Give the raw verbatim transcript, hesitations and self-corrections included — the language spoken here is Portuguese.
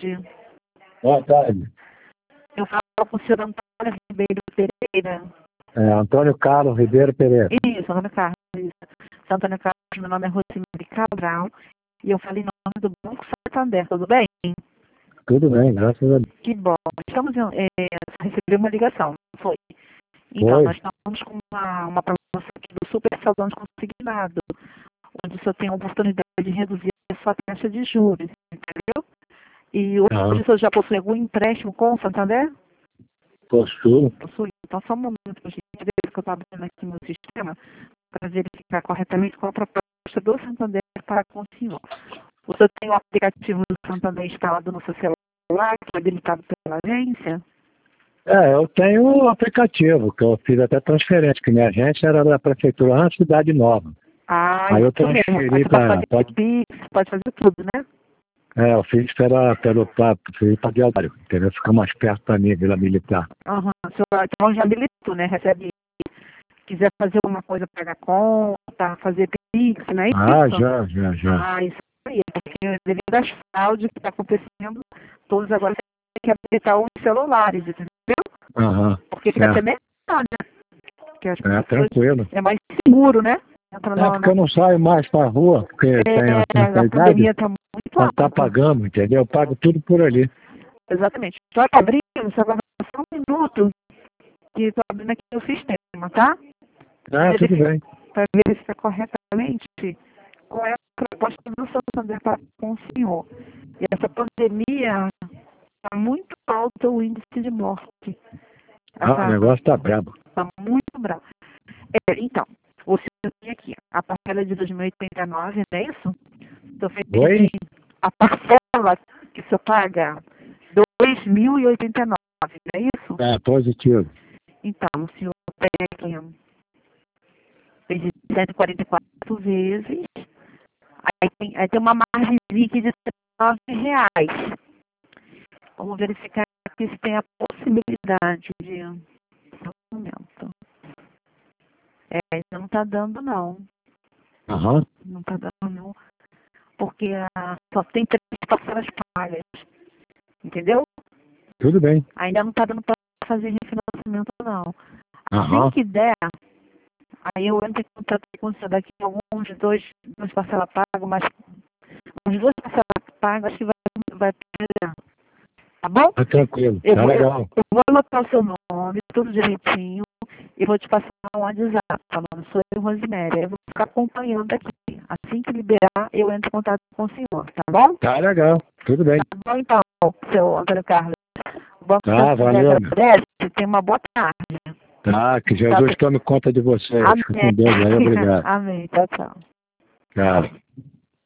tarde. Boa tarde. Eu falo com o senhor Antônio Ribeiro Pereira. É, Antônio Carlos Ribeiro Pereira. Isso, Antônio Carlos. Isso. Seu Antônio Carlos, meu nome é Rosemary Cabral e eu falei em nome do Banco Santander, tudo bem? Tudo bem, graças a Deus. Que bom. Estamos é, recebendo uma ligação, não foi? Então, Foi. nós estamos com uma, uma promoção aqui do Super Saldão de Consignado, onde o senhor tem a oportunidade de reduzir a sua taxa de juros, entendeu? E hoje Ah, o senhor já possui algum empréstimo com o Santander? postura. Possui. Então, só um momento, gente, que eu estou abrindo aqui no sistema para verificar corretamente qual a proposta do Santander para com o senhor. O senhor tem o aplicativo do Santander instalado no seu celular, que é habilitado pela agência? É, eu tenho um aplicativo, que eu fiz até transferência, que minha agência era da prefeitura lá na Cidade Nova. Ah, Aí eu isso mesmo. Aí transferi você pode para... fazer Pode, Pix, pode fazer tudo, né? é, eu fiz pela, pelo para Diário, entendeu? Ficar mais perto da minha Vila Militar. Aham. O senhor então já habilitou, né? Recebe, quiser fazer alguma coisa, pagar conta, fazer Pix, não é Ah, isso? já, já, já. Ah, isso aí. Porque devido às fraudes que está acontecendo, todos agora têm que habilitar os celulares, entendeu? Aham, Porque fica até certo. melhor, né? Porque as É, pessoas tranquilo. é mais seguro, né? Entra É, na, porque na... eu não saio mais pra rua, porque tenho uma É, certa a idade, pandemia está muito pra estar alta. pagando, entendeu? Eu pago tudo por ali. Exatamente. Estou abrindo, só aguarda só um minuto que estou abrindo aqui o sistema, tá? Ah, tudo bem. Para verificar corretamente qual é a proposta do Santander para com o senhor. E essa pandemia está muito alto o índice de morte. Ah, o negócio tá brabo. Está muito bravo. É, então, o senhor tem aqui a parcela de dois mil e oitenta e nove, não é isso? Então, Oi? a parcela que o senhor paga dois mil e oitenta e nove, não é isso? É, positivo. Então, o senhor pega de cento e quarenta e quatro vezes, aí tem, aí tem uma margem aqui de nove reais. Vamos verificar aqui se tem a possibilidade de... Só um momento. É, ainda não está dando, não. Aham. Não está dando, não. Porque a, só tem três parcelas pagas. Entendeu? Tudo bem. Ainda não está dando para fazer refinanciamento, não. Assim Aham. que der, aí eu entro em contato com você daqui a alguns dois, duas parcelas pagas, mas uns duas parcelas pagas acho que vai, vai pegar. Tá bom? Tá tranquilo. Eu Tá vou, eu, legal. eu vou anotar o seu nome, tudo direitinho, e vou te passar um WhatsApp falando, sou eu, Rosemary. Eu vou ficar acompanhando aqui. Assim que liberar, eu entro em contato com o senhor, tá bom? Tá legal. Tudo bem. Tá bom então, seu Antônio Carlos. O Banco Tá, Santander valeu, meu. agradece, tenha uma boa tarde. Tá, que Jesus tome conta de vocês. Fica Amém. com Deus aí. Obrigado. Amém. Tchau, tchau. Tchau.